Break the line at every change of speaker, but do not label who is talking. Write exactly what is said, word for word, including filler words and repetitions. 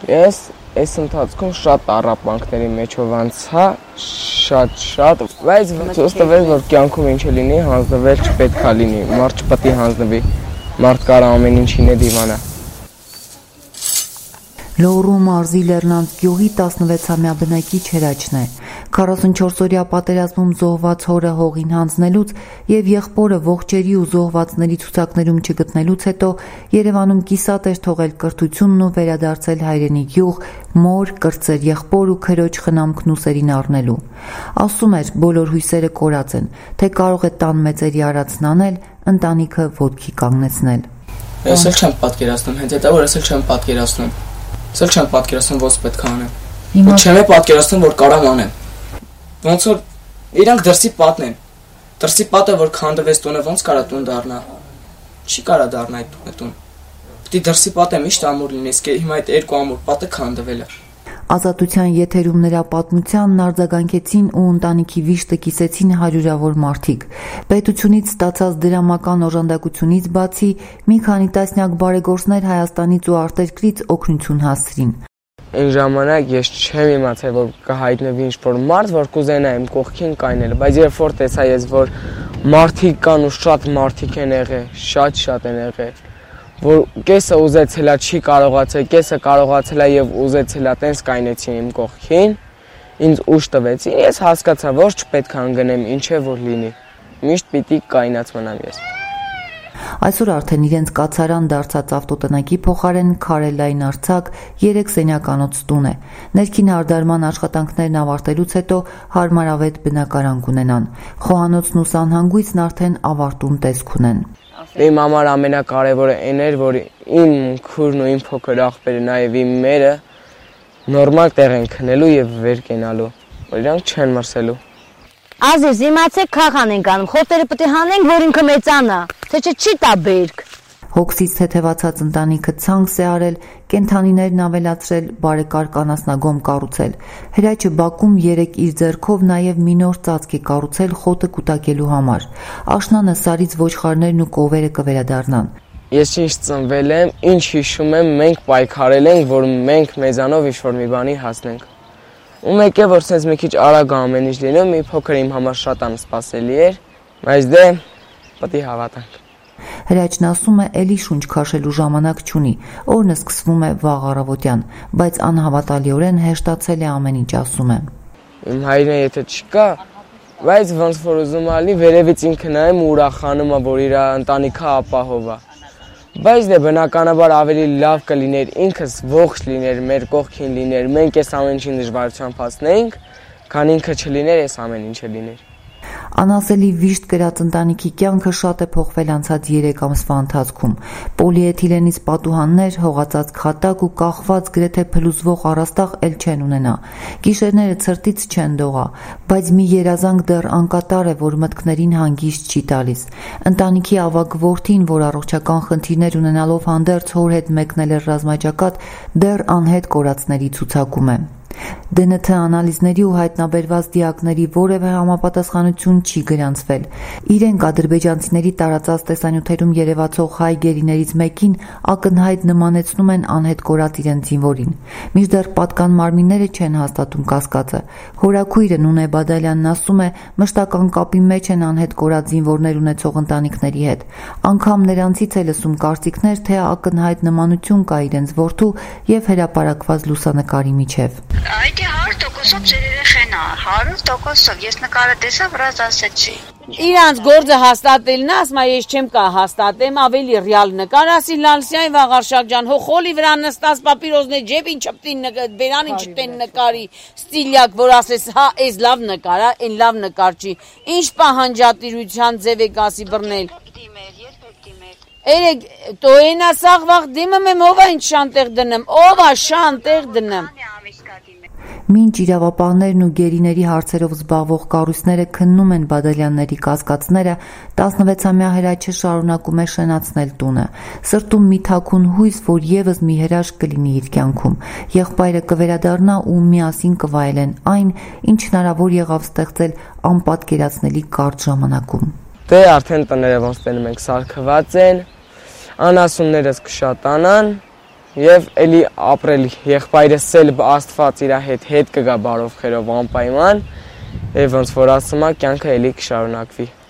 Ես այս ընթացքում շատ առապանքների մեջով անցա, շատ շատ, բայց ցույց տվեց, որ կյանքում ինչ լինի, հանձնվել չպետք է լինի, մարդ չպետք է հանձնվի, մարդ կարող ամեն ինչին է դիվանա։
Լոռու մարզի Լեռնանց գյուղի տասնվեցամյա բնակիչ Հրաչն է։ քառասունչորսօրյա պատերազմում զոհված հորը հողին հանձնելուց եւ եղբորը ողջերի ու զոհվածների ցուցակներում չգտնելուց հետո Երևանում կիսատ էր թողել կրթությունն ու վերադարձել հայրենի գյուղ, մոր, կրտսեր եղբոր ու քրոջ խնամքն ուսերին առնելու։ Ասում էր, բոլոր հույսերը կորած են, թե կարող է տան մեծերի արածն անել, ընտանիքը ոտքի կանգնեցնել։
Ես էլ չեմ պատկերացնում, հենց դա որ ես էլ չեմ պատկերացնում։ Ես չեմ պատկերացնում ոնց պետք է անեմ։ Ու չեմ պատկերացնում որ կարամ անեմ։ Ոնց որ իրանք դրսի պատն են։ Դրսի պատը որ քանդվեց տունը ոնց կարա տուն դառնա։ Չի կարա դառնա այդ տունը տուն։ Պետք է դրսի պատը միշտ ամուր լինի, իսկ հիմա այդ երկու ամուր պատը քանդվել է։
Ազատության եթերում նրա պատմությանն արձագանքեցին ու ընտանիքի վիշտը կիսեցին հարյուրավոր մարդիկ։ Պետությունից ստացած դրամական օժանդակությունից բացի մի քանի տասնյակ բարեգործներ Հայաստանից ու արտերկրից օգնություն հասցրին։
Այն ժամանակ ես չեմ իմացել, որ կհայտնվի ինչ-որ մարդ, որ կուզենա իմ կողքին կայնել, բայց երբ որ տեսա ես, որ մարդիկ կան ու շատ մարդիկ են եղել, շատ-շատ են եղել, որ կեսը ուզեցել է չի կարողացել, կեսը կարողացել է եւ ուզեցել է տենց կայնեցին իմ կողքին, ինձ ուժ տվեցին, ես հասկացա, որ չպետք է անգնեմ, ինչ է որ լինի, միշտ պիտի կայնած մնամ ես։
Այսօր արդեն իրենց կացարան դարձած ավտոտնակի փոխարեն քարելային արձակ երեք սենյականոց տուն է։ Ներքին հարդարման աշխատանքներն ավարտելուց հետո հարմարավետ բնակարան կունենան։ Խոհանոցն ու սանհանգույցն արդեն ավարտուն տեսք ունեն։
Իմ համար ամենակարևորը այն էր, որ իմ քուրն ու իմ փոքր աղբերը, նաև իմ մերը նորմալ տեղ են քնելու եւ վեր կենալու, որ իրանք չեն մրսելու։
Ազիզ, իմացեք քաղան ենք անում, խոտերը պետք է հանենք, որ ինքը մեծանա, թե չէ չի տա բերք։
Հոգսից թեթևացած ընտանիքը ցանց է արել, կենթանիներն ավելացրել, բարեկարգ անասնագոմ կառուցել։ Հրաչը Բաքում երեք իր ձեռքով նաև մի նոր ծածկ է կառուցել խոտը կուտակելու համար։ Աշնանը սարից ոչխարներն ու կովերը կվերադառնան։
Ես ինչ ծնվել եմ, ինչ հիշում եմ, մենք պայքարել ենք, որ մենք մեզանով ինչ-որ մի բանի հասնենք։ Ու մեկ է որ sense մի քիչ արագ ամեն ինչ լինում, մի փոքր իմ համար շատ անսպասելի էր, բայց դե պետք է հավատանք։
Հրաչն ասում է, էլի շունչ քաշելու ժամանակ չունի, օրն սկսվում է վաղ առավոտյան, բայց անհավատալիորեն հեշտացել է ամեն ինչ, ասում է։
Իմ հայրն եթե չկա, բայց ոնց որ ուզում ալի վերևից ինքը նայում ու ուրախանում է, որ իր ընտանիքը ապահով է։ Բայց դե բնականաբար ավելի լավ կլիներ ինքս ողջ լիներ, մեր կողքին լիներ, մենք այս ամեն ինչին դժվարությամբ հասնեինք, քան ինքը չլիներ, այս ամեն ինչը լիներ։
Անասելի վիշտ կրած ընտանիքի կյանքը շատ է փոխվել անցած երեք ամսվա ընթացքում։ Պոլիէթիլենից պատուհաններ, հողացած քատակ ու կախված գրեթե փլուզվող առաստաղ էլ չեն ունենա։ Գիշերները ցրտից չեն դողա, բայց մի երազանք դեռ անկատար է, որ մտքներին հանգիստ չի տալիս։ Ընտանիքի ավագ որդին, որ առողջական խնդիրներ ունենալով հանդերձ հոր հետ մեկնել էր ռազմաճակատ, դեռ անհետ կորածների ցուցակում է։ դե են թե անալիզների ու հայտնաբերված դիակների որևէ համապատասխանություն չի գրանցվել։ Իրենք ադրբեջանցիների տարածած տեսանյութերում երևացող հայ գերիներից մեկին ակնհայտ նմանեցնում են անհետ կորած իրենց զինվորին։ Մինչդեռ պատկան մարմինները չեն հաստատում կասկածը։ Հորաքույրը Նունե Բադալյանն ասում է, մշտական կապի մեջ են անհետ կորած զինվորներ ունեցող ընտանիքների հետ։ Անգամ նրանցից է լսում կարծիքներ, թե ակնհայտ նմանություն կա իրենց որդու եւ հրապարակված լուսանկարի միջև։
Այդ հարյուր տոկոսով ձեր երեխեն է, հարյուր տոկոսով, ես նկարը տեսա, վրաց ասեցի։
Իրանց գործը հաստատելն է, ասма ես չեմ կա հաստատեմ, ավելի ռեալ նկար, ասի լալսյանի վաղարշակ ջան, հո խոլի վրա նստած պապիրոզներ ջեբին չպտին բերանին չտեն նկարի, ստիլյակ, որ ասես, հա, այս լավ նկար է, այն լավ նկար չի, ինչ պահանջատիրության ձև եք ասի բռնել։ Երեք, տոյենա սաղ վաղ դիմում եմ, ով է ինչ շանտեղ դնեմ, ով է շանտեղ դնեմ։
Մինչ իրավապահներն ու գերիների հարցերով զբաղվող կառույցները քննում են Բադալյանների կասկածները, տասնվեցամյա Հրաչը շարունակում է շենացնել տունը։ Սրտում մի թաքուն հույս, որ եւս մի հրաշք կլինի իր կյանքում։ Եղբայրը կվերադառնա ու միասին կվայելեն այն, ինչ հնարավոր եղավ ստեղծել անպատկերացնելի կարճ ժամանակում։
Դե արդեն տները ոնց տենում ենք սարքված են, անասուններս կշատանան, եւ էլի ապրել եղբայրս էլ Աստված իր հետ հետ կգա բարով խերով անպայման եւ ոնց որ ասում է կյանքը էլի կշարունակվի